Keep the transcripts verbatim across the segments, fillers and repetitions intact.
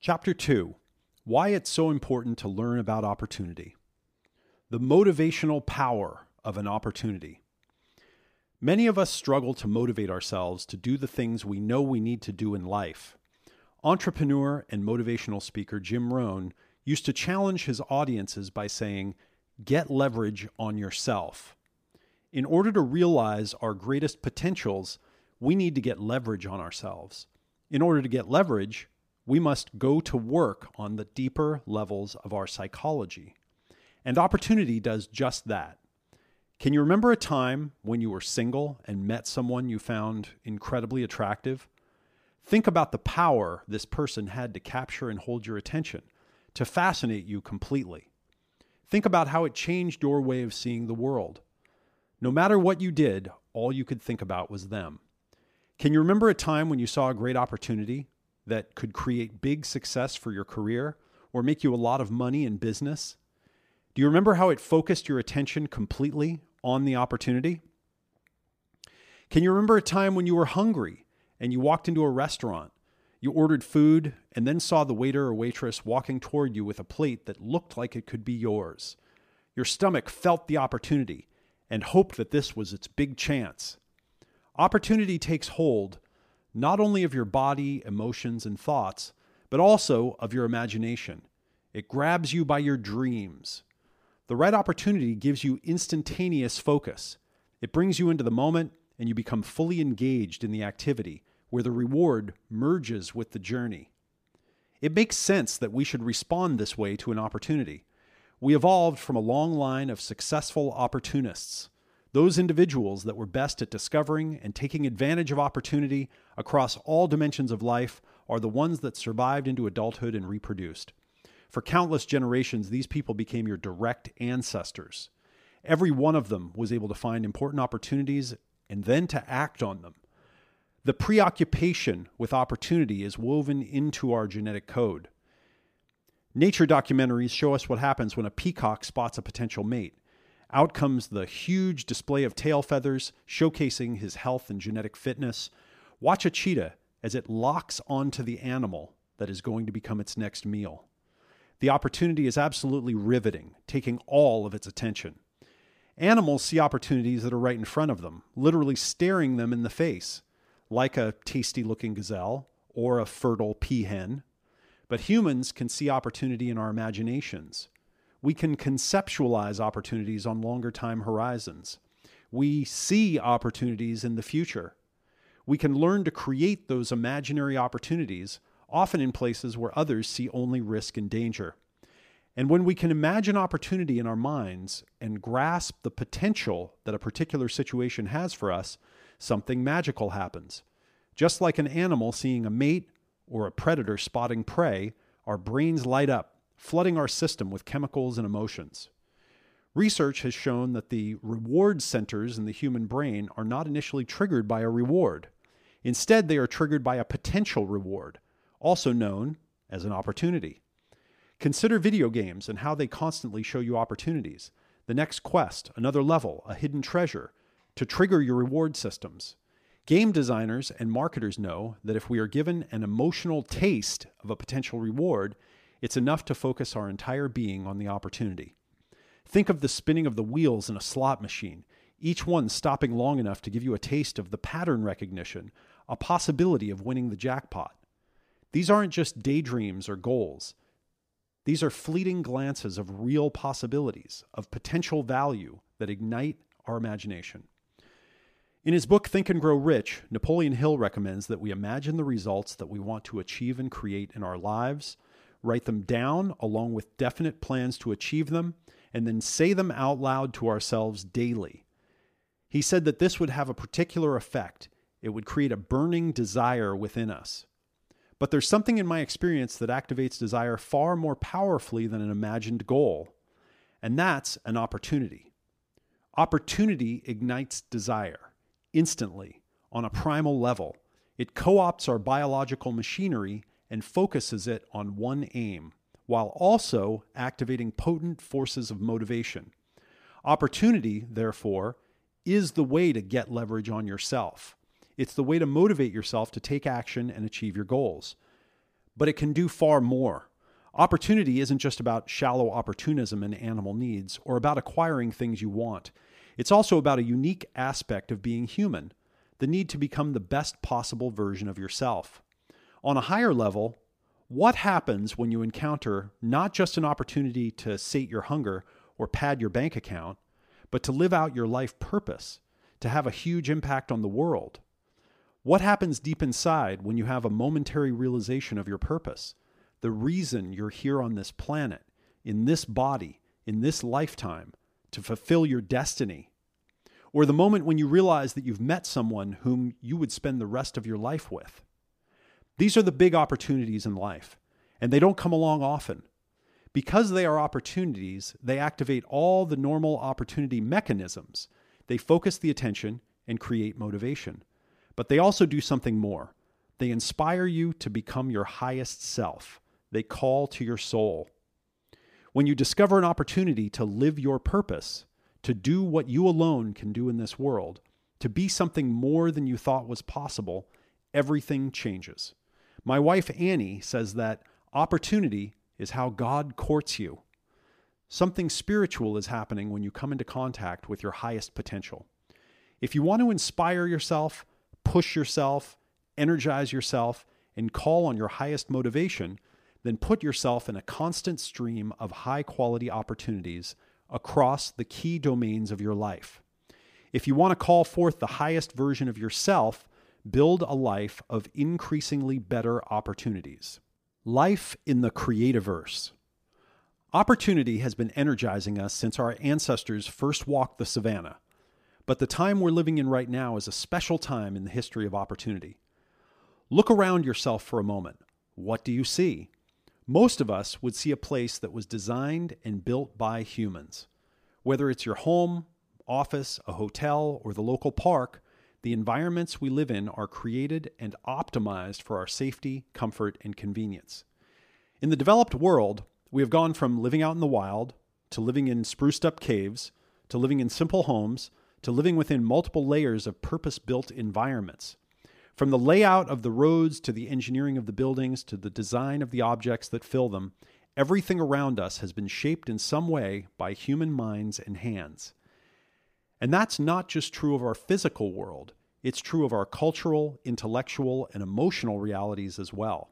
Chapter two, Why It's So Important to Learn About Opportunity. The motivational power of an opportunity. Many of us struggle to motivate ourselves to do the things we know we need to do in life. Entrepreneur and motivational speaker Jim Rohn used to challenge his audiences by saying, "Get leverage on yourself." In order to realize our greatest potentials, we need to get leverage on ourselves. In order to get leverage, we must go to work on the deeper levels of our psychology. And opportunity does just that. Can you remember a time when you were single and met someone you found incredibly attractive? Think about the power this person had to capture and hold your attention, to fascinate you completely. Think about how it changed your way of seeing the world. No matter what you did, all you could think about was them. Can you remember a time when you saw a great opportunity that could create big success for your career or make you a lot of money in business? Do you remember how it focused your attention completely on the opportunity? Can you remember a time when you were hungry and you walked into a restaurant, you ordered food, and then saw the waiter or waitress walking toward you with a plate that looked like it could be yours? Your stomach felt the opportunity and hoped that this was its big chance. Opportunity takes hold not only of your body, emotions, and thoughts, but also of your imagination. It grabs you by your dreams. The right opportunity gives you instantaneous focus. It brings you into the moment, and you become fully engaged in the activity, where the reward merges with the journey. It makes sense that we should respond this way to an opportunity. We evolved from a long line of successful opportunists, those individuals that were best at discovering and taking advantage of opportunity across all dimensions of life are the ones that survived into adulthood and reproduced. For countless generations, these people became your direct ancestors. Every one of them was able to find important opportunities and then to act on them. The preoccupation with opportunity is woven into our genetic code. Nature documentaries show us what happens when a peacock spots a potential mate. Out comes the huge display of tail feathers, showcasing his health and genetic fitness. Watch a cheetah as it locks onto the animal that is going to become its next meal. The opportunity is absolutely riveting, taking all of its attention. Animals see opportunities that are right in front of them, literally staring them in the face, like a tasty-looking gazelle or a fertile peahen. But humans can see opportunity in our imaginations. We can conceptualize opportunities on longer time horizons. We see opportunities in the future. We can learn to create those imaginary opportunities, often in places where others see only risk and danger. And when we can imagine opportunity in our minds and grasp the potential that a particular situation has for us, something magical happens. Just like an animal seeing a mate or a predator spotting prey, our brains light up, flooding our system with chemicals and emotions. Research has shown that the reward centers in the human brain are not initially triggered by a reward. Instead, they are triggered by a potential reward, also known as an opportunity. Consider video games and how they constantly show you opportunities, the next quest, another level, a hidden treasure, to trigger your reward systems. Game designers and marketers know that if we are given an emotional taste of a potential reward, it's enough to focus our entire being on the opportunity. Think of the spinning of the wheels in a slot machine, each one stopping long enough to give you a taste of the pattern recognition, a possibility of winning the jackpot. These aren't just daydreams or goals. These are fleeting glances of real possibilities, of potential value that ignite our imagination. In his book, Think and Grow Rich, Napoleon Hill recommends that we imagine the results that we want to achieve and create in our lives, write them down along with definite plans to achieve them, and then say them out loud to ourselves daily. He said that this would have a particular effect. It would create a burning desire within us. But there's something in my experience that activates desire far more powerfully than an imagined goal, and that's an opportunity. Opportunity ignites desire instantly on a primal level. It co-opts our biological machinery and focuses it on one aim, while also activating potent forces of motivation. Opportunity, therefore, is the way to get leverage on yourself. It's the way to motivate yourself to take action and achieve your goals. But it can do far more. Opportunity isn't just about shallow opportunism and animal needs, or about acquiring things you want. It's also about a unique aspect of being human, the need to become the best possible version of yourself. On a higher level, what happens when you encounter not just an opportunity to sate your hunger or pad your bank account, but to live out your life purpose, to have a huge impact on the world? What happens deep inside when you have a momentary realization of your purpose, the reason you're here on this planet, in this body, in this lifetime, to fulfill your destiny? Or the moment when you realize that you've met someone whom you would spend the rest of your life with? These are the big opportunities in life, and they don't come along often. Because they are opportunities, they activate all the normal opportunity mechanisms. They focus the attention and create motivation. But they also do something more. They inspire you to become your highest self. They call to your soul. When you discover an opportunity to live your purpose, to do what you alone can do in this world, to be something more than you thought was possible, everything changes. My wife, Annie, says that opportunity is how God courts you. Something spiritual is happening when you come into contact with your highest potential. If you want to inspire yourself, push yourself, energize yourself, and call on your highest motivation, then put yourself in a constant stream of high-quality opportunities across the key domains of your life. If you want to call forth the highest version of yourself, build a life of increasingly better opportunities. Life in the Creativerse. Opportunity has been energizing us since our ancestors first walked the savannah. But the time we're living in right now is a special time in the history of opportunity. Look around yourself for a moment. What do you see? Most of us would see a place that was designed and built by humans. Whether it's your home, office, a hotel, or the local park, the environments we live in are created and optimized for our safety, comfort, and convenience. In the developed world, we have gone from living out in the wild, to living in spruced-up caves, to living in simple homes, to living within multiple layers of purpose-built environments. From the layout of the roads to the engineering of the buildings to the design of the objects that fill them, everything around us has been shaped in some way by human minds and hands. And that's not just true of our physical world. It's true of our cultural, intellectual, and emotional realities as well.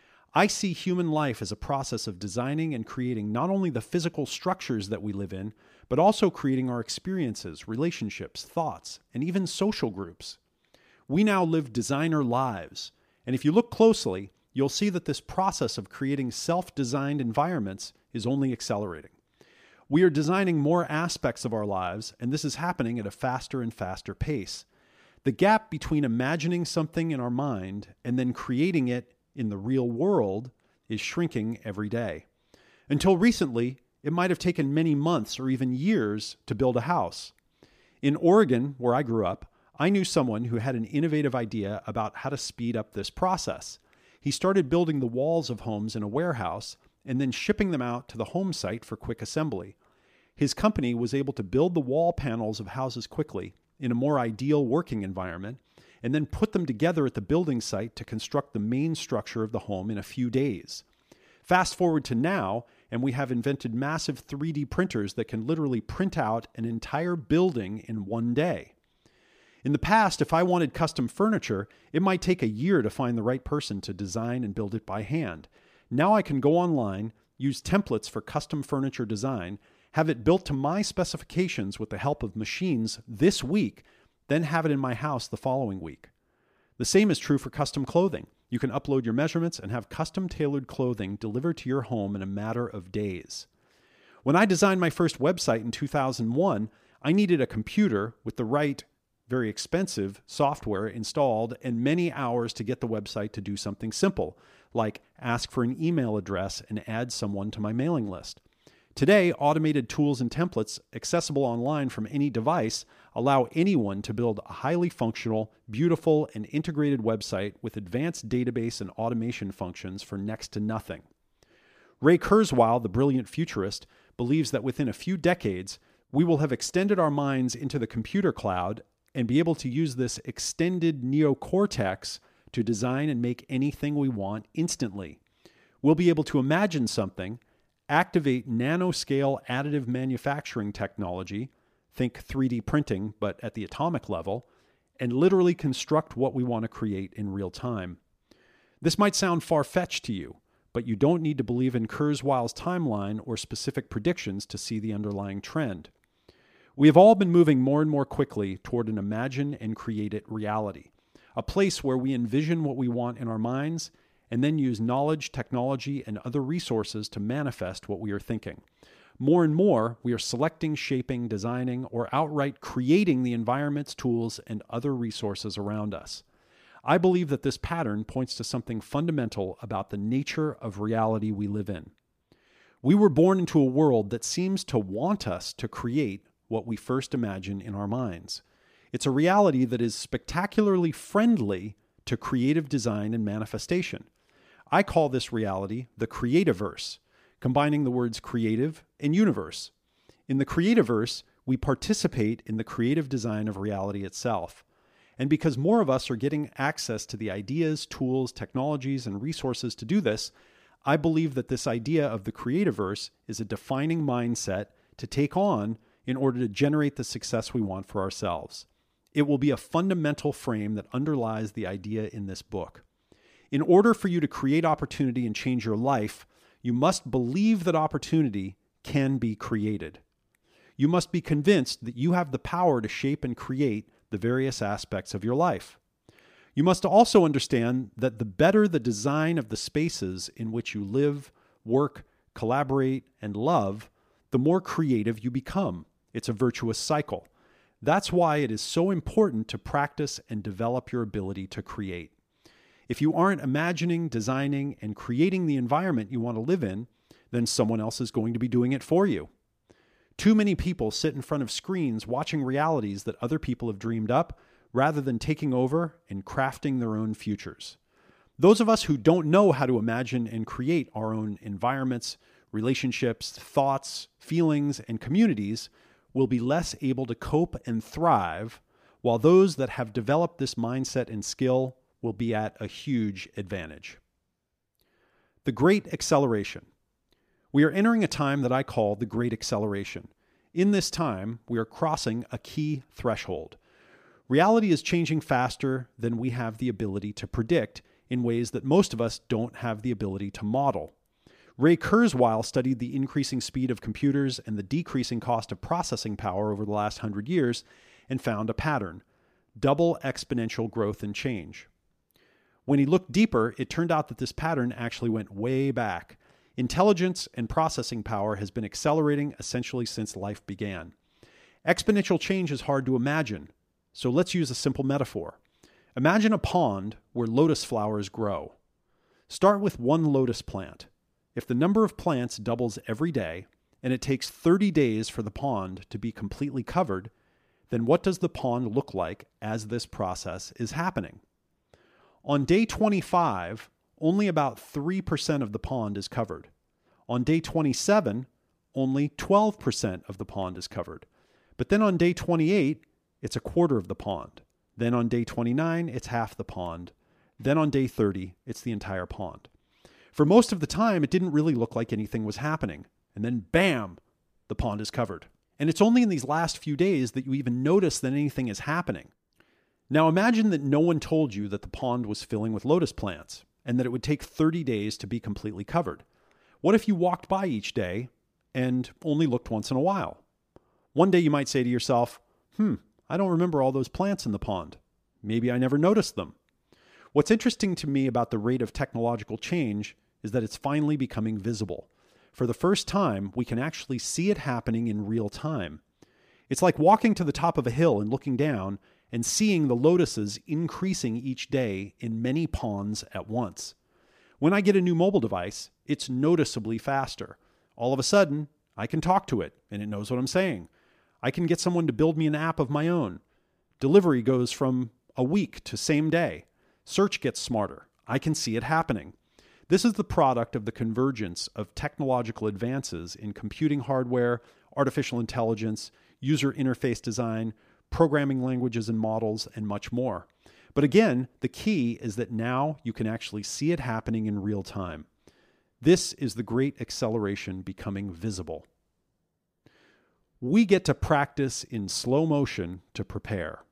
I see human life as a process of designing and creating not only the physical structures that we live in, but also creating our experiences, relationships, thoughts, and even social groups. We now live designer lives, and if you look closely, you'll see that this process of creating self-designed environments is only accelerating. We are designing more aspects of our lives, and this is happening at a faster and faster pace. The gap between imagining something in our mind and then creating it in the real world is shrinking every day. Until recently, it might have taken many months or even years to build a house. In Oregon, where I grew up, I knew someone who had an innovative idea about how to speed up this process. He started building the walls of homes in a warehouse and then shipping them out to the home site for quick assembly. His company was able to build the wall panels of houses quickly in a more ideal working environment and then put them together at the building site to construct the main structure of the home in a few days. Fast forward to now, and we have invented massive three D printers that can literally print out an entire building in one day. In the past, if I wanted custom furniture, it might take a year to find the right person to design and build it by hand. Now I can go online, use templates for custom furniture design, have it built to my specifications with the help of machines this week, then have it in my house the following week. The same is true for custom clothing. You can upload your measurements and have custom-tailored clothing delivered to your home in a matter of days. When I designed my first website in two thousand one, I needed a computer with the right, very expensive software installed and many hours to get the website to do something simple, like ask for an email address and add someone to my mailing list. Today, automated tools and templates accessible online from any device allow anyone to build a highly functional, beautiful, and integrated website with advanced database and automation functions for next to nothing. Ray Kurzweil, the brilliant futurist, believes that within a few decades, we will have extended our minds into the computer cloud and be able to use this extended neocortex to design and make anything we want instantly. We'll be able to imagine something, activate nanoscale additive manufacturing technology, think three D printing, but at the atomic level, and literally construct what we want to create in real time. This might sound far-fetched to you, but you don't need to believe in Kurzweil's timeline or specific predictions to see the underlying trend. We have all been moving more and more quickly toward an imagine and create it reality, a place where we envision what we want in our minds and then use knowledge, technology, and other resources to manifest what we are thinking. More and more, we are selecting, shaping, designing, or outright creating the environments, tools, and other resources around us. I believe that this pattern points to something fundamental about the nature of reality we live in. We were born into a world that seems to want us to create what we first imagine in our minds. It's a reality that is spectacularly friendly to creative design and manifestation. I call this reality the Creativerse, combining the words creative and universe. In the Creativerse, we participate in the creative design of reality itself. And because more of us are getting access to the ideas, tools, technologies, and resources to do this, I believe that this idea of the Creativerse is a defining mindset to take on in order to generate the success we want for ourselves. It will be a fundamental frame that underlies the idea in this book. In order for you to create opportunity and change your life, you must believe that opportunity can be created. You must be convinced that you have the power to shape and create the various aspects of your life. You must also understand that the better the design of the spaces in which you live, work, collaborate, and love, the more creative you become. It's a virtuous cycle. That's why it is so important to practice and develop your ability to create. If you aren't imagining, designing, and creating the environment you want to live in, then someone else is going to be doing it for you. Too many people sit in front of screens watching realities that other people have dreamed up rather than taking over and crafting their own futures. Those of us who don't know how to imagine and create our own environments, relationships, thoughts, feelings, and communities will be less able to cope and thrive, while those that have developed this mindset and skill will be at a huge advantage. The Great Acceleration. We are entering a time that I call the Great Acceleration. In this time, we are crossing a key threshold. Reality is changing faster than we have the ability to predict in ways that most of us don't have the ability to model. Ray Kurzweil studied the increasing speed of computers and the decreasing cost of processing power over the last hundred years and found a pattern: double exponential growth and change. When he looked deeper, it turned out that this pattern actually went way back. Intelligence and processing power has been accelerating essentially since life began. Exponential change is hard to imagine, so let's use a simple metaphor. Imagine a pond where lotus flowers grow. Start with one lotus plant. If the number of plants doubles every day, and it takes thirty days for the pond to be completely covered, then what does the pond look like as this process is happening? On day twenty-five, only about three percent of the pond is covered. On day twenty-seven, only twelve percent of the pond is covered. But then on day twenty-eight, it's a quarter of the pond. Then on day twenty-nine, it's half the pond. Then on day thirty, it's the entire pond. For most of the time, it didn't really look like anything was happening. And then bam, the pond is covered. And it's only in these last few days that you even notice that anything is happening. Now imagine that no one told you that the pond was filling with lotus plants and that it would take thirty days to be completely covered. What if you walked by each day and only looked once in a while? One day you might say to yourself, hmm, I don't remember all those plants in the pond. Maybe I never noticed them. What's interesting to me about the rate of technological change is that it's finally becoming visible. For the first time, we can actually see it happening in real time. It's like walking to the top of a hill and looking down and seeing the lotuses increasing each day in many ponds at once. When I get a new mobile device, it's noticeably faster. All of a sudden, I can talk to it and it knows what I'm saying. I can get someone to build me an app of my own. Delivery goes from a week to same day. Search gets smarter. I can see it happening. This is the product of the convergence of technological advances in computing hardware, artificial intelligence, user interface design, programming languages and models, and much more. But again, the key is that now you can actually see it happening in real time. This is the great acceleration becoming visible. We get to practice in slow motion to prepare.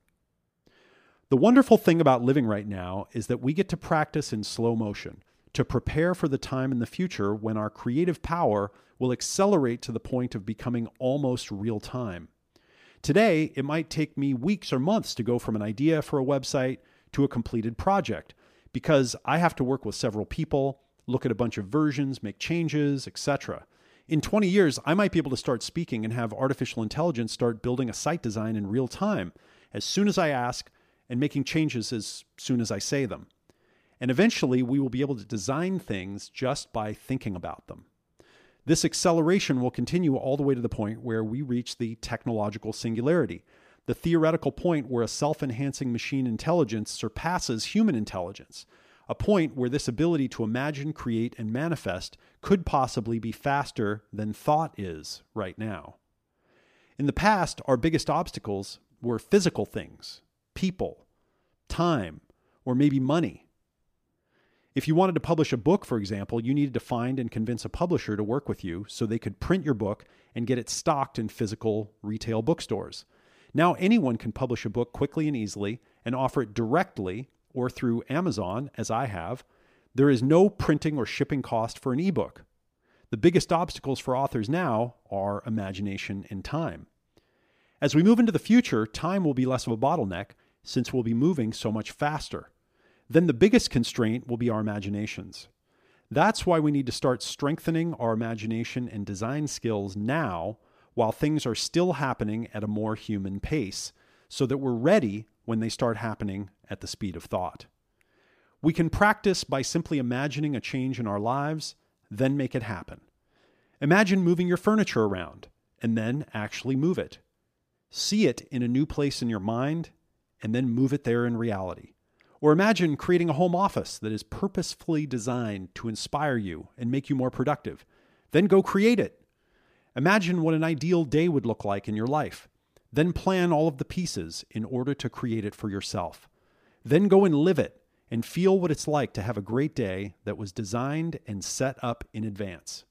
The wonderful thing about living right now is that we get to practice in slow motion to prepare for the time in the future when our creative power will accelerate to the point of becoming almost real time. Today, it might take me weeks or months to go from an idea for a website to a completed project because I have to work with several people, look at a bunch of versions, make changes, et cetera. In twenty years, I might be able to start speaking and have artificial intelligence start building a site design in real time as soon as I ask and making changes as soon as I say them. And eventually, we will be able to design things just by thinking about them. This acceleration will continue all the way to the point where we reach the technological singularity, the theoretical point where a self-enhancing machine intelligence surpasses human intelligence, a point where this ability to imagine, create, and manifest could possibly be faster than thought is right now. In the past, our biggest obstacles were physical things, people, time, or maybe money. If you wanted to publish a book, for example, you needed to find and convince a publisher to work with you so they could print your book and get it stocked in physical retail bookstores. Now anyone can publish a book quickly and easily and offer it directly or through Amazon, as I have. There is no printing or shipping cost for an ebook. The biggest obstacles for authors now are imagination and time. As we move into the future, time will be less of a bottleneck since we'll be moving so much faster. Then the biggest constraint will be our imaginations. That's why we need to start strengthening our imagination and design skills now while things are still happening at a more human pace, so that we're ready when they start happening at the speed of thought. We can practice by simply imagining a change in our lives, then make it happen. Imagine moving your furniture around, and then actually move it. See it in a new place in your mind, and then move it there in reality. Or imagine creating a home office that is purposefully designed to inspire you and make you more productive. Then go create it. Imagine what an ideal day would look like in your life. Then plan all of the pieces in order to create it for yourself. Then go and live it and feel what it's like to have a great day that was designed and set up in advance.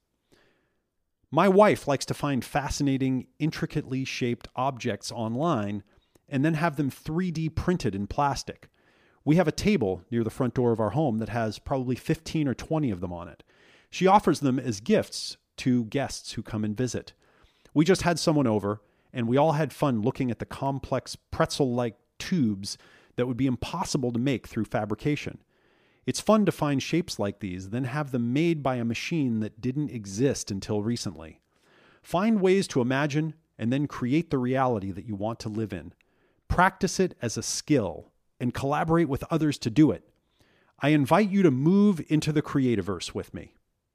My wife likes to find fascinating, intricately shaped objects online and then have them three D printed in plastic. We have a table near the front door of our home that has probably fifteen or twenty of them on it. She offers them as gifts to guests who come and visit. We just had someone over, and we all had fun looking at the complex pretzel-like tubes that would be impossible to make through fabrication. It's fun to find shapes like these, then have them made by a machine that didn't exist until recently. Find ways to imagine and then create the reality that you want to live in. Practice it as a skill and collaborate with others to do it. I invite you to move into the Creativerse with me.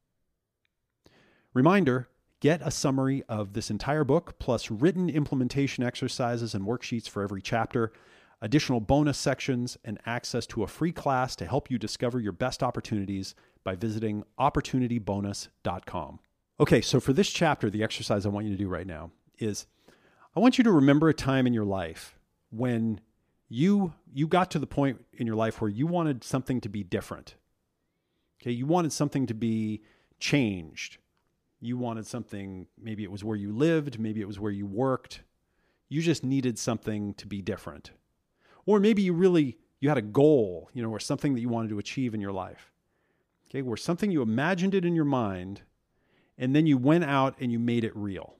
Reminder, get a summary of this entire book, plus written implementation exercises and worksheets for every chapter, additional bonus sections, and access to a free class to help you discover your best opportunities by visiting opportunity bonus dot com. Okay, so for this chapter, the exercise I want you to do right now is I want you to remember a time in your life when you you got to the point in your life where you wanted something to be different. Okay, you wanted something to be changed. You wanted something, maybe it was where you lived, maybe it was where you worked. You just needed something to be different. Or maybe you really, you had a goal, you know, or something that you wanted to achieve in your life. Okay, where something you imagined it in your mind, and then you went out and you made it real.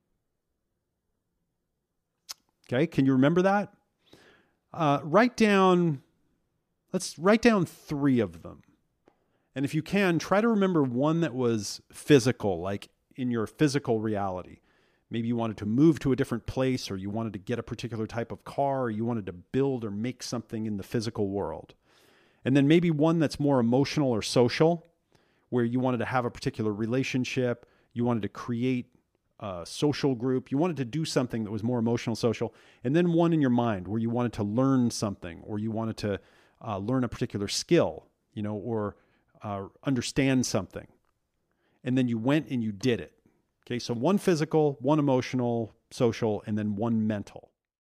Okay, can you remember that? Uh, write down, let's write down three of them. And if you can, try to remember one that was physical, like in your physical reality. Maybe you wanted to move to a different place, or you wanted to get a particular type of car, or you wanted to build or make something in the physical world. And then maybe one that's more emotional or social, where you wanted to have a particular relationship, you wanted to create a social group, you wanted to do something that was more emotional, social. And then one in your mind where you wanted to learn something, or you wanted to uh, learn a particular skill, you know, or uh, understand something. And then you went and you did it. Okay, so one physical, one emotional, social, and then one mental.